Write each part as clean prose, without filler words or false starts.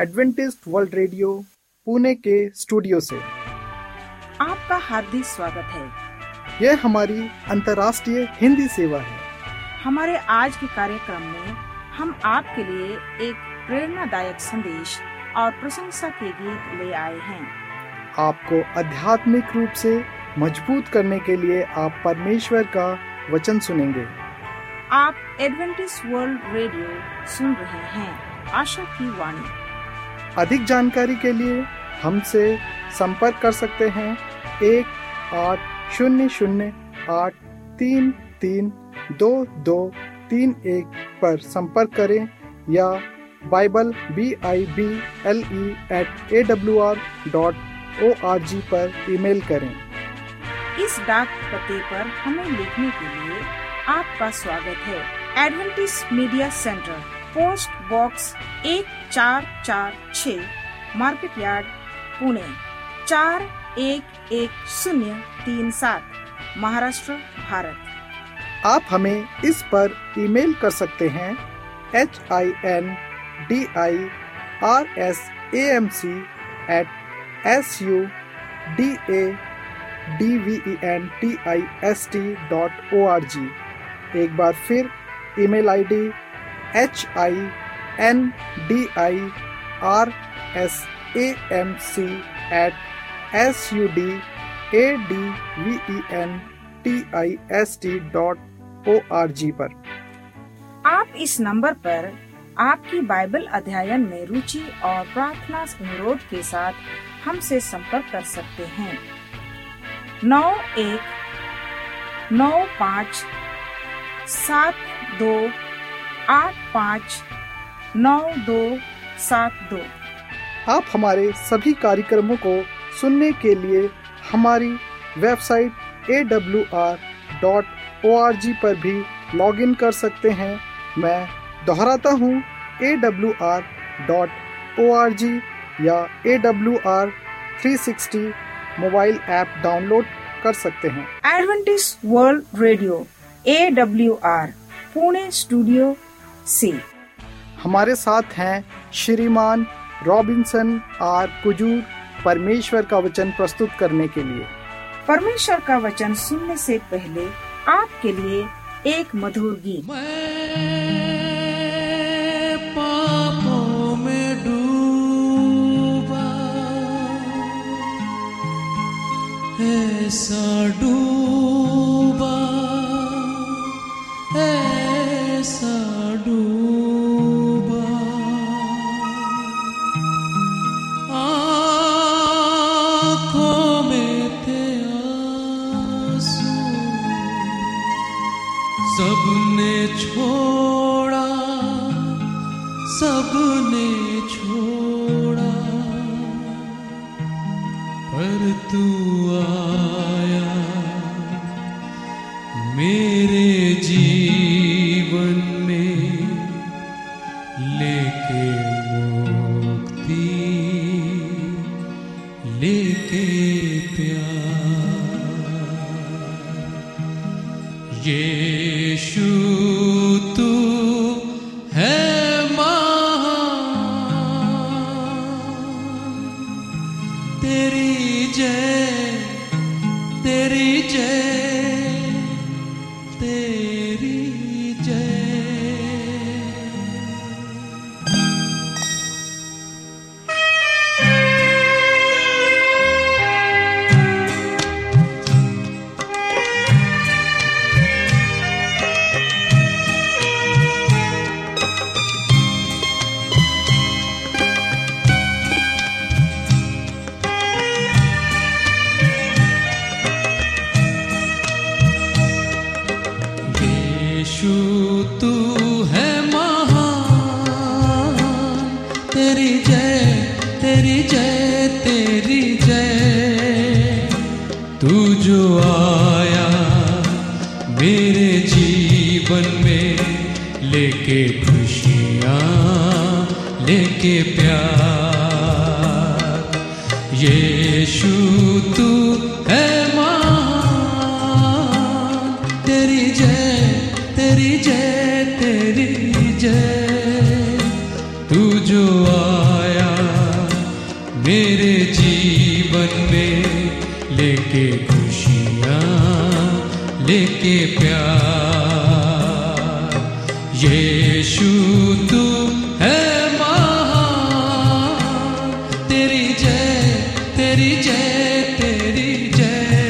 Adventist world radio Pune के studio से आपका हार्दिक स्वागत है। यह हमारी अंतर्राष्ट्रीय हिंदी सेवा है। हमारे आज के कार्यक्रम में हम आपके लिए एक प्रेरणादायक संदेश और प्रशंसा के गीत ले आए हैं। आपको आध्यात्मिक रूप से मजबूत करने के लिए आप परमेश्वर का वचन सुनेंगे। आप एडवेंटिस्ट वर्ल्ड रेडियो सुन रहे हैं, आशा की वाणी। अधिक जानकारी के लिए हमसे संपर्क कर सकते हैं 1-800-833-2231 पर संपर्क करें या bible@awr.org पर ईमेल करें। इस डाक पते पर हमें लिखने के लिए आपका स्वागत है। Adventist media centre, post box 1446, market yard, Pune 411037, Maharashtra, Bharat. आप हमें इस पर ईमेल कर सकते हैं hindirsamc@sudaventist.org। एक बार फिर ईमेल आईडी hindirsamc@sudaventist.org पर। आप इस नंबर पर आपकी बाइबल अध्ययन में रुचि और प्रार्थना अनुरोध के साथ हमसे संपर्क कर सकते हैं। 919572859272। आप हमारे सभी कार्यक्रमों को सुनने के लिए हमारी वेबसाइट awr.org पर भी लॉगिन कर सकते हैं। मैं दोहराता हूँ, awr.org या AWR 360 मोबाइल ऐप डाउनलोड कर सकते हैं। Adventist world radio AWR Pune studio से हमारे साथ हैं श्रीमान रॉबिन्सन आर कुजूर, परमेश्वर का वचन प्रस्तुत करने के लिए। परमेश्वर का वचन सुनने से पहले आपके लिए एक मधुर गीत। पापों में डूबा, ऐसा डूबा, ऐसा डूबा, आँखों में थे आंसू, सबने छोड़ा, सबने छोड़ा, पर तू आया मेरे जीवन में, लेके मुक्ति, लेके प्यार। यीशु तू है तेरी जय, तू जो आया लेके खुशियाँ, लेके प्यार। यीशु तू है महान, तेरी जय, तेरी जय, तेरी जय।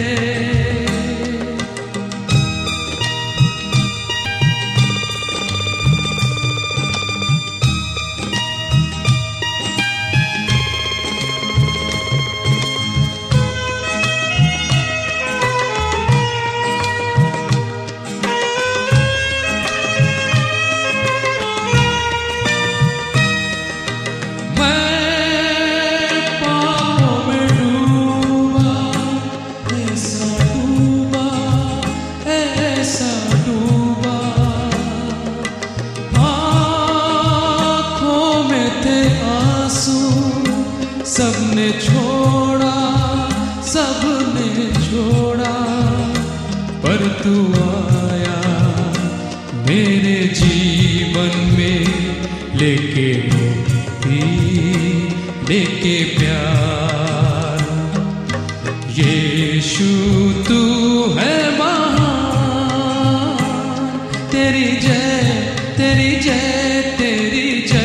सबने छोड़ा, सबने छोड़ा, पर तू आया मेरे जीवन में, लेके मुक्ति, लेके प्यार। यीशु तू है महान, तेरी जय, तेरी जय, तेरी जय।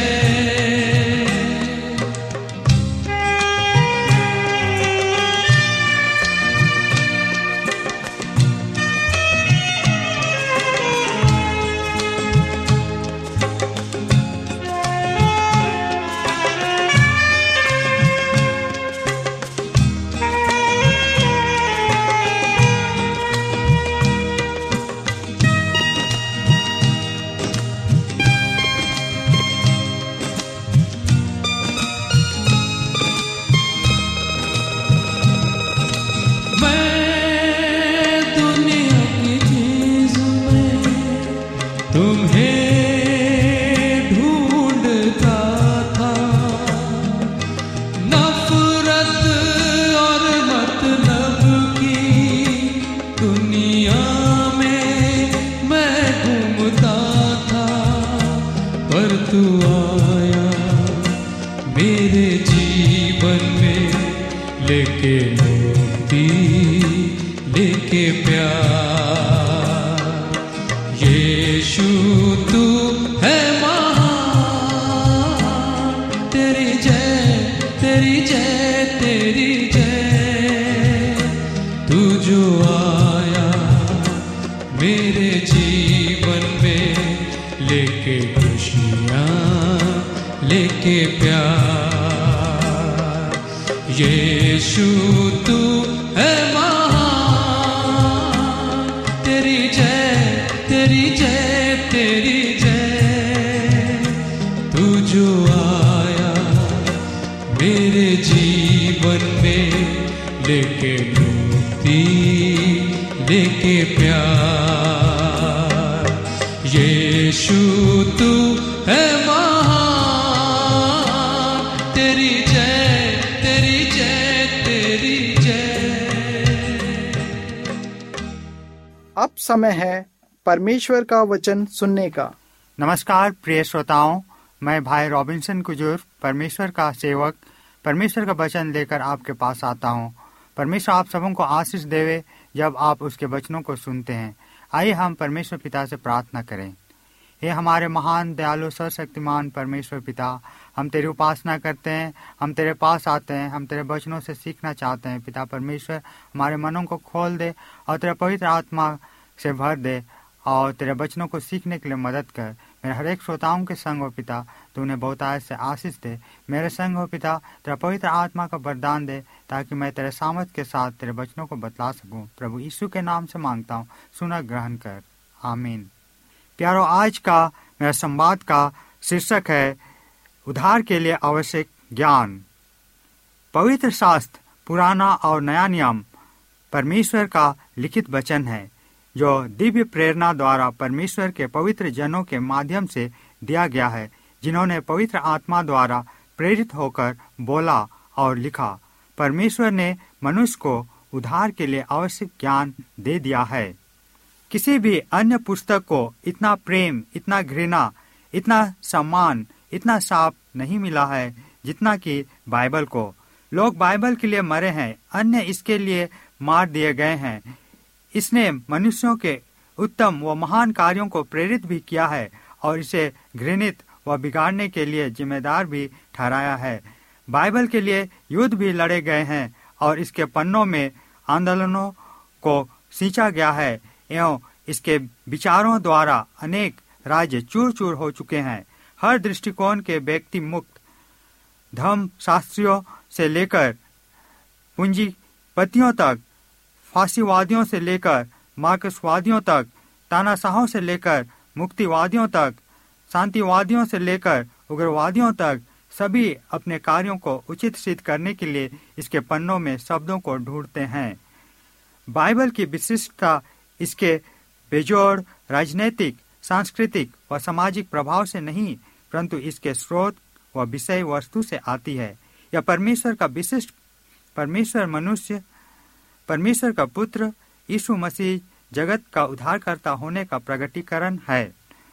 तू आया मेरे जीवन में, लेके मुक्ति, लेके प्यार। यीशु तू है महान, तेरी जय, तेरी जय, तेरी जय। तू जो आया मेरे जीवन में, लेके खुशियाँ, लेके प्यार। यीशु तू है महान, तेरी जय, तेरी जय, तेरी जय। तू जो आया मेरे जीवन में, लेके मुक्ति, लेके प्यार। यीशु तू है महान, तेरी जय, तेरी जय, तेरी जय। अब समय है परमेश्वर का वचन सुनने का। नमस्कार प्रिय श्रोताओं, मैं भाई रॉबिन्सन कुजूर, परमेश्वर का सेवक, परमेश्वर का वचन लेकर आपके पास आता हूँ। परमेश्वर आप सबों को आशीष देवे जब आप उसके वचनों को सुनते हैं। आइए हम परमेश्वर पिता से प्रार्थना करें। हे हमारे महान दयालु सर्वशक्तिमान परमेश्वर पिता, हम तेरी उपासना करते हैं, हम तेरे पास आते हैं, हम तेरे वचनों से सीखना चाहते हैं। पिता परमेश्वर, हमारे मनों को खोल दे और तेरे पवित्र आत्मा से भर दे और तेरे वचनों को सीखने के लिए मदद कर। मेरे हर एक श्रोताओं के संग हो पिता, तू उन्हें बहुतायत से आशीष दे। मेरे संग हो पिता, तेरा पवित्र आत्मा का वरदान दे ताकि मैं तेरे सामर्थ के साथ तेरे वचनों को बतला सकूं। प्रभु यीशु के नाम से मांगता हूँ, सुना ग्रहण कर, आमीन। प्यारो, आज का मेरा संवाद का शीर्षक है उद्धार के लिए आवश्यक ज्ञान। पवित्र शास्त्र, पुराना और नया नियम परमेश्वर का लिखित वचन है जो दिव्य प्रेरणा द्वारा परमेश्वर के पवित्र जनों के माध्यम से दिया गया है, जिन्होंने पवित्र आत्मा द्वारा प्रेरित होकर बोला और लिखा। परमेश्वर ने मनुष्य को उद्धार के लिए आवश्यक ज्ञान दे दिया है। किसी भी अन्य पुस्तक को इतना प्रेम, इतना घृणा, इतना सम्मान, इतना साफ नहीं मिला है जितना कि बाइबल को। लोग बाइबल के लिए मरे हैं, अन्य इसके लिए मार दिए गए हैं। इसने मनुष्यों के उत्तम व महान कार्यों को प्रेरित भी किया है और इसे घृणित व बिगाड़ने के लिए जिम्मेदार भी ठहराया है। बाइबल के लिए युद्ध भी लड़े गए हैं और इसके पन्नों में आंदोलनों को सींचा गया है एवं इसके विचारों द्वारा अनेक राज्य चूर चूर हो चुके हैं। हर दृष्टिकोण के व्यक्ति मुक्त धर्म शास्त्रियों से लेकर पूंजीपतियों तक, फांसीवादियों से लेकर मार्क्सवादियों तक, तानाशाहों से लेकर मुक्तिवादियों तक, शांतिवादियों से लेकर उग्रवादियों तक, सभी अपने कार्यों को उचित सिद्ध करने के लिए इसके पन्नों में शब्दों को ढूंढते हैं। बाइबल की विशिष्टता इसके बेजोड़ राजनीतिक, सांस्कृतिक व सामाजिक प्रभाव से नहीं, परंतु इसके स्रोत व विषय वस्तु से आती है। यह परमेश्वर का विशिष्ट, परमेश्वर का पुत्र यीशु मसीह जगत का उद्धारकर्ता होने का प्रगटीकरण है।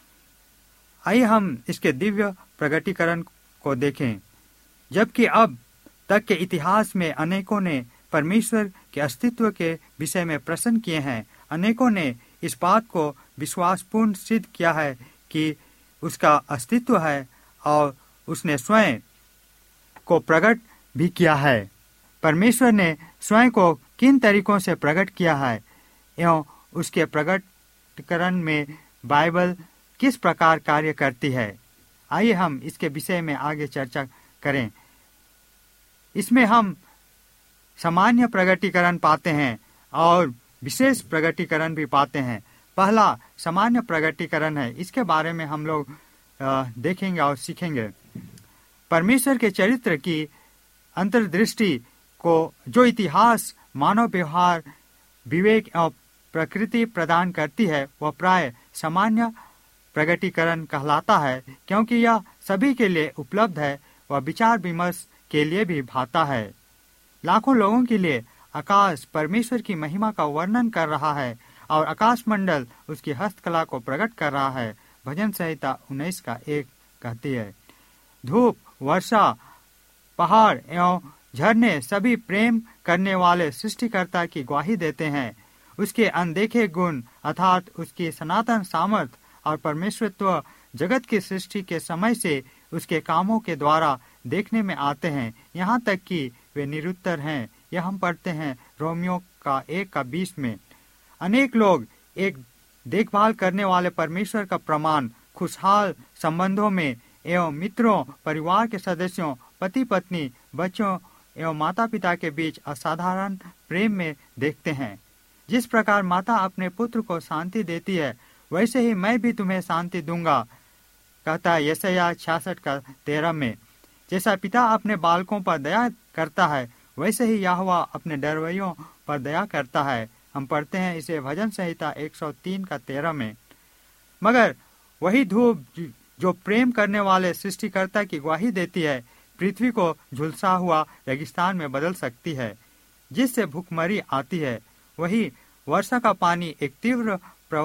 आइए हम इसके दिव्य प्रगटीकरण को देखें। जबकि अब तक के इतिहास में अनेकों ने परमेश्वर के अस्तित्व के विषय में प्रश्न किए हैं, अनेकों ने इस बात को विश्वासपूर्ण सिद्ध किया है कि उसका अस्तित्व है और उसने स्वयं को प्रकट भी किया है। परमेश्वर ने स्वयं को किन तरीकों से प्रकट किया है एवं उसके प्रकटीकरण में बाइबल किस प्रकार कार्य करती है, आइए हम इसके विषय में आगे चर्चा करें। इसमें हम सामान्य प्रगटीकरण पाते हैं और विशेष प्रगटीकरण भी पाते हैं। पहला सामान्य प्रगटीकरण है, इसके बारे में हम लोग देखेंगे और सीखेंगे। परमेश्वर के चरित्र की अंतर्दृष्टि को जो इतिहास, मानव व्यवहार, विवेक और प्रकृति प्रदान करती है, वह प्राय सामान्य प्रगटीकरण कहलाता है, क्योंकि यह सभी के लिए उपलब्ध है व विचार विमर्श के लिए भी भाता है। लाखों लोगों के लिए आकाश परमेश्वर की महिमा का वर्णन कर रहा है और आकाश मंडल उसकी हस्तकला को प्रकट कर रहा है। भजन संहिता 19:1 कहती है, धूप, वर्षा, पहाड़ एवं झरने सभी प्रेम करने वाले सृष्टिकर्ता की ग्वाही देते हैं। उसके अनदेखे गुण अर्थात उसकी सनातन सामर्थ्य और परमेश्वरत्व जगत की सृष्टि के समय से उसके कामों के द्वारा देखने में आते हैं, यहाँ तक कि वे निरुत्तर हैं। यह हम पढ़ते हैं रोमियो का 1:20 में। अनेक लोग एक देखभाल करने वाले परमेश्वर का प्रमाण खुशहाल संबंधों में एवं मित्रों, परिवार के सदस्यों, पति पत्नी, बच्चों एवं माता पिता के बीच असाधारण प्रेम में देखते हैं। जिस प्रकार माता अपने पुत्र को शांति देती है, वैसे ही मैं भी तुम्हें शांति दूंगा, कहता है यशायाह 66:13 में। जैसा पिता अपने बालकों पर दया करता है, वैसे ही यहोवा अपने डरवैयों पर दया करता है। हम पढ़ते हैं इसे भजन संहिता 103:13 में। मगर वही धूप जो प्रेम करने वाले सृष्टिकर्ता की ग्वाही देती है, पृथ्वी को झुलसा हुआ रेगिस्तान में बदल सकती है, जिससे भूखमरी आती है। वही वर्षा का पानी एक तीव्र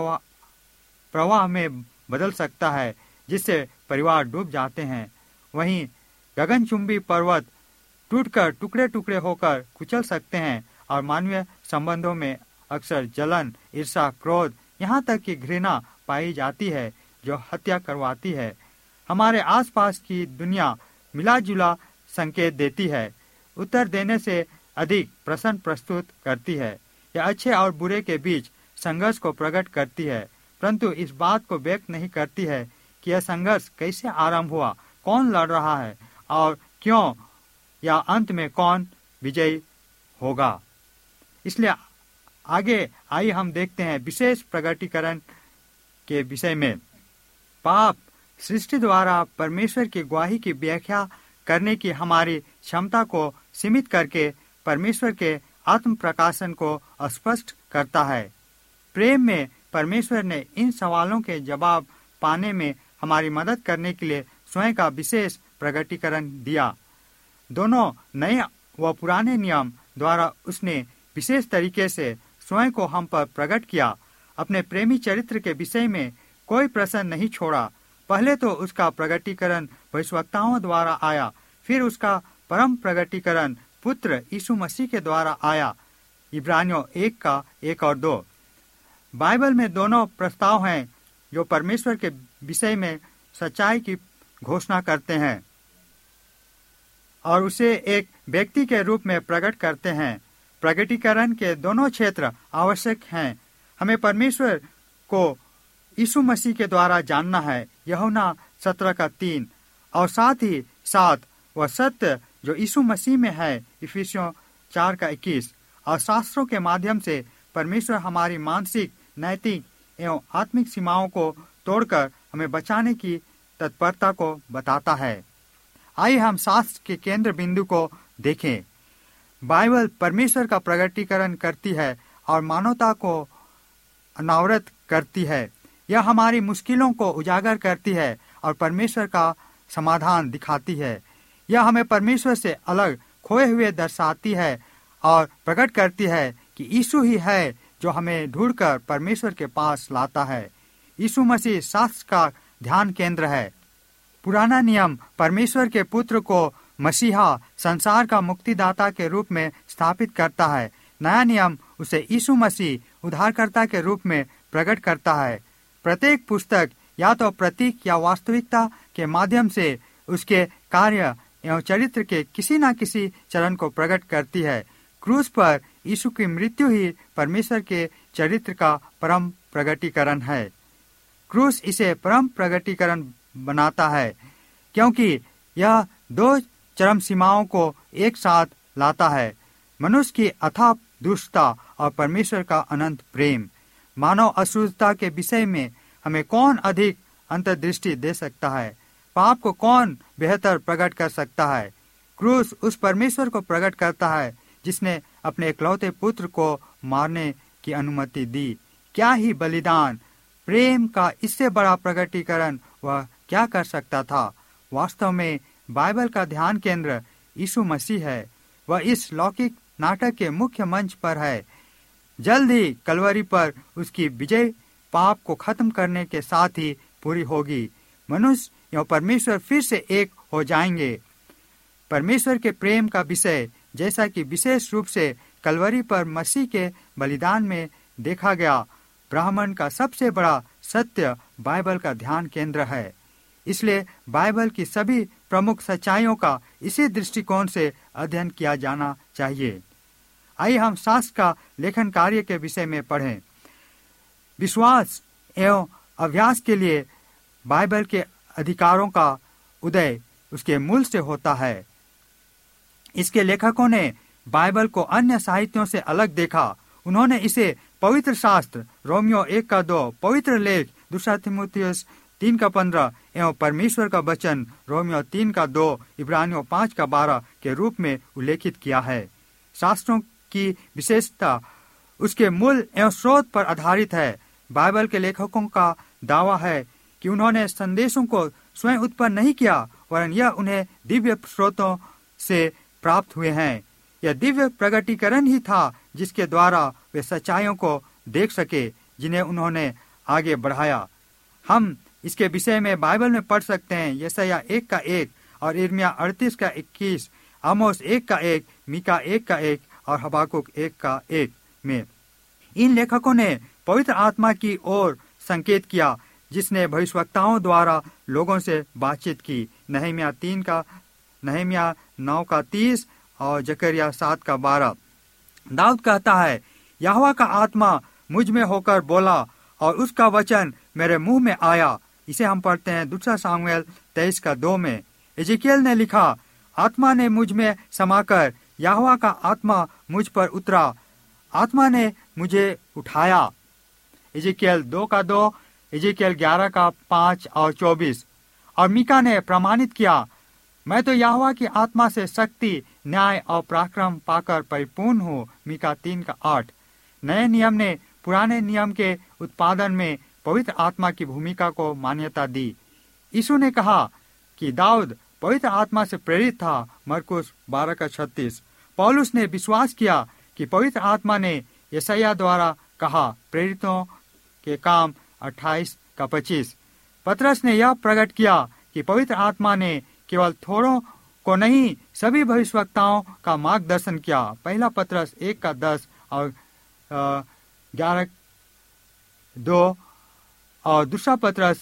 प्रवाह में बदल सकता है, जिससे परिवार डूब जाते हैं। वहीं गगनचुंबी पर्वत टूटकर टुकड़े टुकड़े होकर कुचल सकते हैं और मानवीय संबंधों में अक्सर जलन, ईर्ष्या, क्रोध, यहाँ तक कि घृणा पाई जाती है, जो हत्या करवाती है। हमारे आसपास की दुनिया मिला जुला संकेत देती है, उत्तर देने से अधिक प्रश्न प्रस्तुत करती है। यह अच्छे और बुरे के बीच संघर्ष को प्रकट करती है, परंतु इस बात को व्यक्त नहीं करती है कि यह संघर्ष कैसे आरंभ हुआ, कौन लड़ रहा है और क्यों, या अंत में कौन विजयी होगा। इसलिए आगे आइए हम देखते हैं विशेष प्रगटीकरण के विषय में। पाप सृष्टि द्वारा परमेश्वर की ग्वाही की व्याख्या करने की हमारी क्षमता को सीमित करके परमेश्वर के आत्म प्रकाशन को स्पष्ट करता है। प्रेम में परमेश्वर ने इन सवालों के जवाब पाने में हमारी मदद करने के लिए स्वयं का विशेष प्रगटीकरण दिया। दोनों नए व पुराने नियम द्वारा उसने विशेष तरीके से स्वयं को हम पर प्रकट किया। अपने प्रेमी चरित्र के विषय में कोई प्रश्न नहीं छोड़ा। पहले तो उसका प्रगटीकरण भविष्यवक्ताओं द्वारा आया, फिर उसका परम प्रगटीकरण पुत्र यीशु मसीह के द्वारा आया। इब्रानियों 1:1 और 2। बाइबल में दोनों प्रस्ताव हैं जो परमेश्वर के विषय में सच्चाई की घोषणा करते हैं और उसे एक व्यक्ति के रूप में प्रकट करते हैं। प्रकटीकरण के दोनों क्षेत्र आवश्यक हैं। हमें परमेश्वर को यीशु मसीह के द्वारा जानना है, यूहन्ना 17:3, और साथ ही साथ वह सत्य जो यीशु मसीह में है, इफिसियों 4:21, और शास्त्रों के माध्यम से परमेश्वर हमारी मानसिक, नैतिक एवं आत्मिक सीमाओं को तोड़कर हमें बचाने की तत्परता को बताता है। आइए हम शास्त्र के केंद्र बिंदु को देखें। बाइबल परमेश्वर का प्रकटीकरण करती है और मानवता को अनावृत करती है। यह हमारी मुश्किलों को उजागर करती है और परमेश्वर का समाधान दिखाती है। यह हमें परमेश्वर से अलग खोए हुए दर्शाती है और प्रकट करती है कि यीशु ही है जो हमें ढूंढकर परमेश्वर के पास लाता है। यीशु मसीह शास्त्र का ध्यान केंद्र है। पुराना नियम परमेश्वर के पुत्र को मसीहा, संसार का मुक्तिदाता के रूप में स्थापित करता है। नया नियम उसे यीशु मसीह उद्धारकर्ता के रूप में प्रकट करता है। प्रत्येक पुस्तक या तो प्रतीक या वास्तविकता के माध्यम से उसके कार्य एवं चरित्र के किसी न किसी चरण को प्रकट करती है। क्रूस पर यीशु की मृत्यु ही परमेश्वर के चरित्र का परम प्रकटीकरण है। क्रूस इसे परम प्रकटीकरण बनाता है क्योंकि यह दो चरम सीमाओं को एक साथ लाता है, मनुष्य की अथाह दुष्टता और परमेश्वर का अनंत प्रेम। मानव अशुद्धता के विषय में हमें कौन अधिक अंतर्दृष्टि दे सकता है? पाप को कौन बेहतर प्रकट कर सकता है? क्रूस उस परमेश्वर को प्रकट करता है जिसने अपने इकलौते पुत्र को मारने की अनुमति दी। क्या ही बलिदान! प्रेम का इससे बड़ा प्रकटीकरण वह क्या कर सकता था? वास्तव में बाइबल का ध्यान केंद्र यीशु मसीह है। वह इस लौकिक नाटक के मुख्य मंच पर है। जल्द ही कलवरी पर उसकी विजय पाप को खत्म करने के साथ ही पूरी होगी। मनुष्य एवं परमेश्वर फिर से एक हो जाएंगे। परमेश्वर के प्रेम का विषय, जैसा कि विशेष रूप से कलवरी पर मसीह के बलिदान में देखा गया, ब्राह्मण का सबसे बड़ा सत्य बाइबल का ध्यान केंद्र है। इसलिए बाइबल की सभी प्रमुख सच्चाइयों का इसी दृष्टिकोण से अध्ययन किया जाना चाहिए। आइए हम शास्त्र का लेखन कार्य के विषय में पढ़ें। विश्वास एवं अभ्यास के लिए बाइबल के अधिकारों का उदय उसके मूल से होता है। इसके लेखकों ने बाइबल को अन्य साहित्यों से अलग देखा। उन्होंने इसे पवित्र शास्त्र रोमियो 1:2, पवित्र लेख 2 तीमुथियुस 3:15 एवं परमेश्वर का वचन रोमियो 3:2, इब्रानियों 5:12 के रूप में उल्लेखित किया है। शास्त्रों की विशेषता उसके मूल एवं स्रोत पर आधारित है। बाइबल के लेखकों का दावा है कि उन्होंने संदेशों को स्वयं उत्पन्न नहीं किया, वरन यह उन्हें दिव्य स्रोतों से प्राप्त हुए हैं। यह दिव्य प्रकटीकरण ही था जिसके द्वारा वे सच्चाइयों को देख सके जिन्हें उन्होंने आगे बढ़ाया। हम इसके विषय में बाइबल में पढ़ सकते हैं यशायाह 1:1 और यिर्मयाह 38:21, आमोस 1:1, मीका 1:1 और हबाकुक 1:1 में। इन लेखकों ने पवित्र आत्मा की ओर संकेत किया जिसने भविष्यवक्ताओं द्वारा लोगों से बातचीत की। नहम्याह 9:30 और जकरिया 7:12। दाऊद कहता है, यहोवा का आत्मा मुझ में होकर बोला और उसका वचन मेरे मुंह में आया। इसे हम पढ़ते हैं 2 सामुएल 23:2 में। एजेकियल ने लिखा, आत्मा ने मुझ में समाकर यहोवा का आत्मा मुझ पर उतरा, आत्मा ने मुझे उठाया। एजेकियल 2:2, एजेकियल 11:5 और 24। और मीका ने प्रमाणित किया, मैं तो यहोवा की आत्मा से शक्ति, न्याय और पराक्रम पाकर परिपूर्ण हूँ। मीका 3:8। नए नियम ने पुराने नियम के उत्पादन में पवित्र आत्मा की भूमिका को मान्यता दी। यीशु ने कहा कि दाऊद पवित्र आत्मा से प्रेरित था। मरकुस 12:36। पौलुस ने विश्वास किया कि पवित्र आत्मा ने यशायाह द्वारा कहा। प्रेरितों के काम 28:25। पतरस ने यह प्रकट किया कि पवित्र आत्मा ने केवल थोड़ों को नहीं, सभी भविष्यवक्ताओं का मार्गदर्शन किया। पहला पतरस 1:10 और 11:2 और दूसरा पत्रस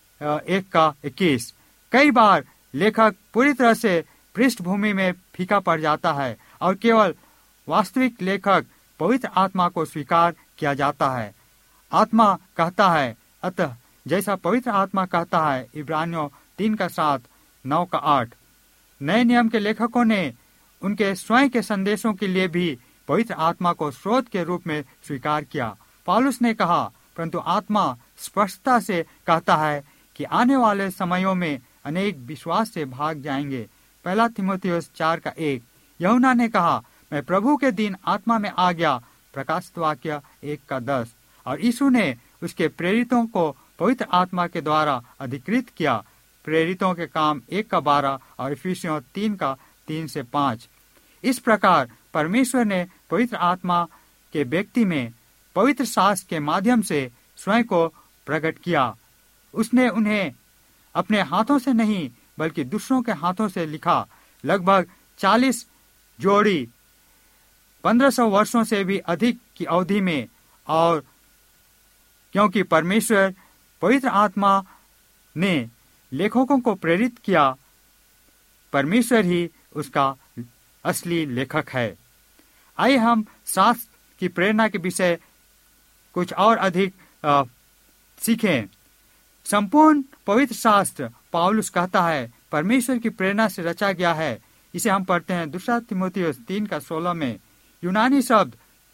1:21। कई बार लेखक पूरी तरह से पृष्ठभूमि में फीका पड़ जाता है और केवल वास्तविक लेखक पवित्र आत्मा को स्वीकार किया जाता है। आत्मा कहता है, अतः जैसा पवित्र आत्मा कहता है, इब्रानियों 3:7, 9:8। नए नियम के लेखकों ने उनके स्वयं के संदेशों के लिए भी पवित्र आत्मा को स्रोत के रूप में स्वीकार किया। पौलुस ने कहा, परंतु आत्मा स्पष्टता से कहता है कि आने वाले समयों में अनेक विश्वास से भाग जाएंगे। 1 तीमुथियुस 4:1। यूहन्ना ने कहा, मैं प्रभु के दिन आत्मा में आ गया। प्रकाशित वाक्य 1:10। और यीशु ने उसके प्रेरितों को पवित्र आत्मा के द्वारा अधिकृत किया। प्रेरितों के काम 1:12 और इफिसियों 3:3-5। इस प्रकार परमेश्वर ने पवित्र आत्मा के व्यक्ति में पवित्र शास्त्र के माध्यम से स्वयं को प्रकट किया। उसने उन्हें अपने हाथों से नहीं बल्कि दूसरों के हाथों से लिखा। लगभग 40 जोड़ी 1500 वर्षों से भी अधिक की अवधि में। और क्योंकि परमेश्वर पवित्र आत्मा ने लेखकों को प्रेरित किया, परमेश्वर ही उसका असली लेखक है। आइए हम शास्त्र की प्रेरणा के विषय कुछ और अधिक सीखें। संपूर्ण पवित्र शास्त्र, पौलुस कहता है, परमेश्वर की प्रेरणा से रचा गया है। इसे हम पढ़ते हैं 2 तीमुथियुस 3:16 में। यूनानी शब्द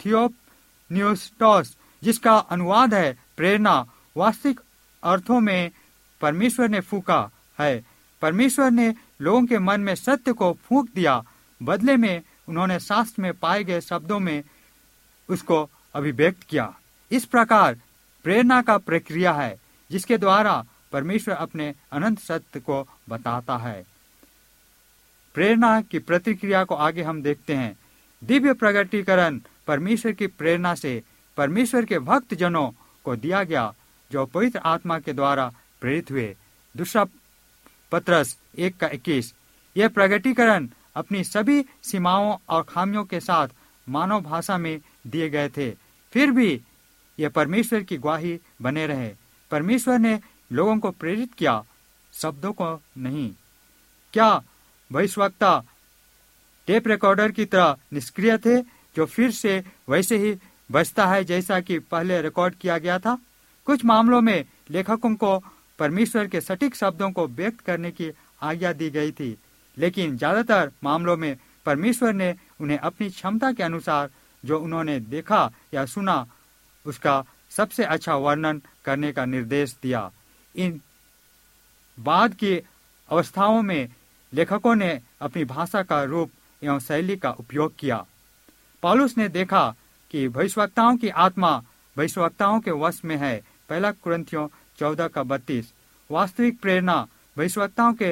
थियोपनिउस्टोस, जिसका अनुवाद है प्रेरणा, वास्तविक अर्थों में परमेश्वर ने फूका है। परमेश्वर ने लोगों के मन में सत्य को फूंक दिया, बदले में उन्होंने शास्त्र में पाए गए शब्दों में उसको अभिव्यक्त किया। इस प्रकार प्रेरणा का प्रक्रिया है जिसके द्वारा परमेश्वर अपने अनंत सत्य को बताता है। प्रेरणा की प्रतिक्रिया को आगे हम देखते हैं। दिव्य प्रगटीकरण परमेश्वर की प्रेरणा से परमेश्वर के भक्त जनों को दिया गया, जो पवित्र आत्मा के द्वारा प्रेरित हुए। 2 पत्रस 1:21। यह प्रगटीकरण अपनी सभी सीमाओं और खामियों के साथ मानव भाषा में दिए गए थे, फिर भी यह परमेश्वर की गवाही बने रहे। परमेश्वर ने लोगों को प्रेरित किया, शब्दों को नहीं। क्या भविष्यवक्ता टेप रिकॉर्डर की तरह निष्क्रिय थे, जो फिर से वैसे ही बजता है जैसा कि पहले रिकॉर्ड किया गया था? कुछ मामलों में लेखकों को परमेश्वर के सटीक शब्दों को व्यक्त करने की आज्ञा दी गई थी, लेकिन ज्यादातर मामलों में परमेश्वर ने उन्हें अपनी क्षमता के अनुसार जो उन्होंने देखा या सुना उसका सबसे अच्छा वर्णन करने का निर्देश दिया। इन बाद की अवस्थाओं में लेखकों ने अपनी भाषा का रूप एवं शैली का उपयोग किया। पौलुस ने देखा कि भविष्यवक्ताओं की आत्मा भविष्यवक्ताओं के वश में है। 1 कुरिन्थियों 14:32। वास्तविक प्रेरणा भविष्यवक्ताओं के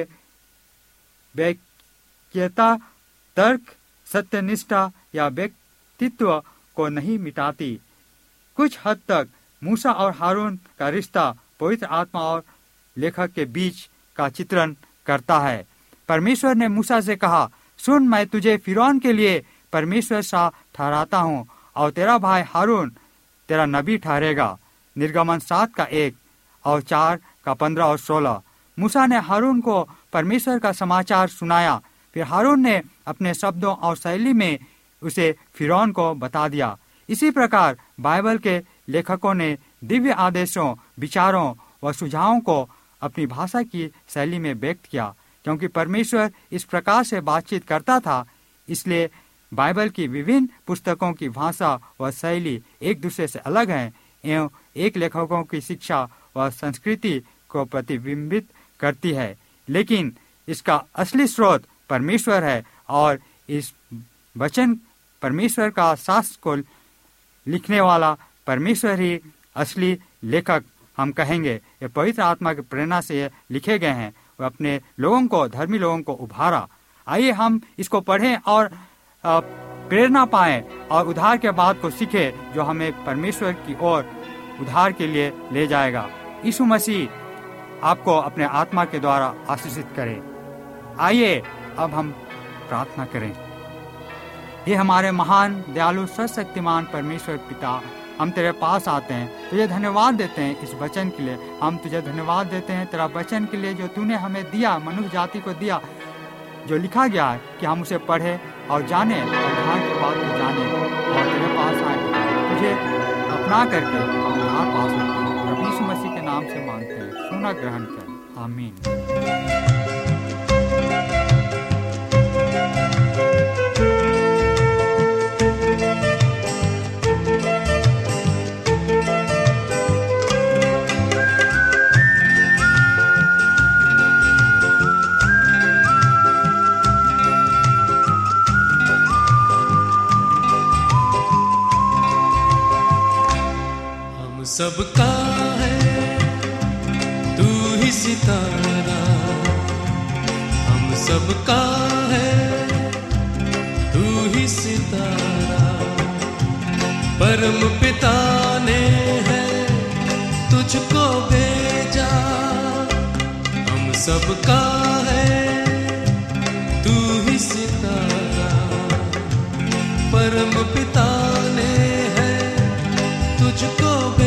व्यक्तिता, तर्क, सत्यनिष्ठा या व्यक्तित्व को नहीं मिटाती। कुछ हद तक मूसा और हारून का रिश्ता पवित्र आत्मा और लेखक के बीच का चित्रण करता है। परमेश्वर ने मूसा से कहा, सुन, मैं तुझे फिरौन के लिए परमेश्वर सा ठहराता हूँ और तेरा भाई हारून तेरा नबी ठहरेगा। निर्गमन 7:1 और 4:15 और 16। मूसा ने हारून को परमेश्वर का समाचार सुनाया, फिर हारून ने अपने शब्दों और शैली में उसे फिरौन को बता दिया। इसी प्रकार बाइबल के लेखकों ने दिव्य आदेशों, विचारों व सुझावों को अपनी भाषा की शैली में व्यक्त किया। क्योंकि परमेश्वर इस प्रकार से बातचीत करता था, इसलिए बाइबल की विभिन्न पुस्तकों की भाषा व शैली एक दूसरे से अलग हैं एवं एक लेखकों की शिक्षा व संस्कृति को प्रतिबिंबित करती है, लेकिन इसका असली स्रोत परमेश्वर है और इस वचन परमेश्वर का शास्त्र को लिखने वाला परमेश्वर ही असली लेखक हम कहेंगे। ये पवित्र आत्मा की प्रेरणा से लिखे गए हैं। वह अपने लोगों को, धर्मी लोगों को उभारा। आइए हम इसको पढ़ें और प्रेरणा पाएं और उद्धार के बाद को सीखें, जो हमें परमेश्वर की ओर उद्धार के लिए ले जाएगा। यीशु मसीह आपको अपने आत्मा के द्वारा आशीषित करे। आइए अब हम प्रार्थना करें। ये हमारे महान दयालु सशक्तिमान परमेश्वर पिता, हम तेरे पास आते हैं, तुझे धन्यवाद देते हैं इस वचन के लिए। हम तुझे धन्यवाद देते हैं तेरा वचन के लिए जो तूने हमें दिया, मनुष्य जाति को दिया, जो लिखा गया है कि हम उसे पढ़े और जाने और ध्यान के बाद को जाने और तेरे पास आए, तुझे अपना करके हम उद्धार पा सकते हैं। प्रभु यीशु मसीह के नाम से मांगते हैं, सुना ग्रहण कर, आमीन। सबका है तू ही सितारा, हम सबका है तू ही सितारा, परम पिता ने है तुझको भेजा, हम सबका है तू ही सितारा, परम पिता ने है तुझको भेजा।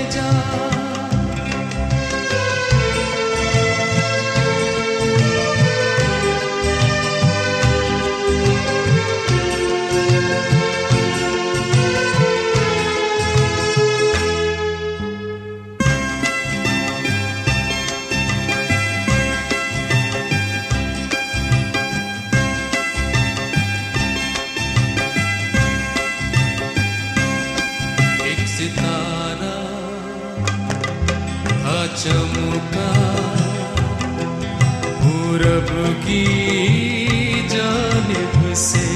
चमका पूरब की जानिब से,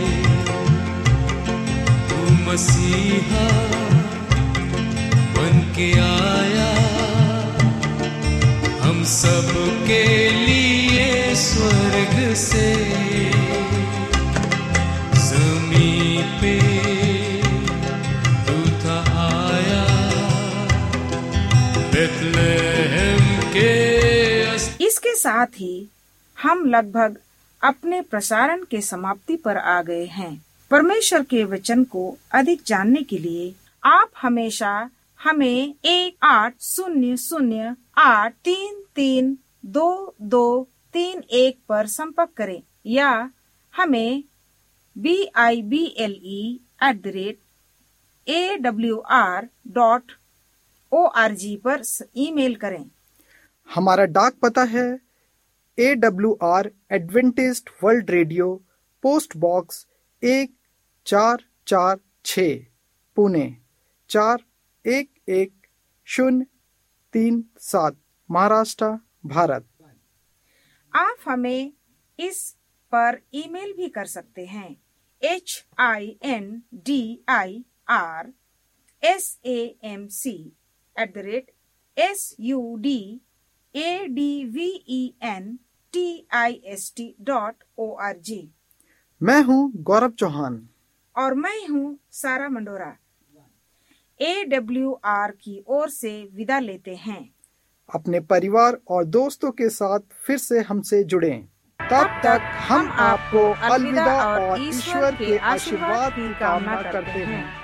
तू मसीहा बन के आया, हम सब के लिए स्वर्ग से ज़मीं पे तू था आया, इसके साथ ही हम लगभग अपने प्रसारण के समाप्ति पर आ गए हैं। परमेश्वर के वचन को अधिक जानने के लिए आप हमेशा हमें 1-800-833-2231 पर संपर्क करें या हमें bible@awr.org पर ईमेल करें। हमारा डाक पता है AWR Adventist world radio, post box 1446, Pune 411037, Maharashtra, Bharat. आप हमें इस पर ईमेल भी कर सकते हैं। hindiramcsadventist.org। मैं हूँ गौरव चौहान और मैं हूँ सारा मंडोरा। AWR की ओर से विदा लेते हैं। अपने परिवार और दोस्तों के साथ फिर से हमसे जुड़ें। तब तक हम आपको अलविदा और ईश्वर के आशीर्वाद की कामना करते हैं।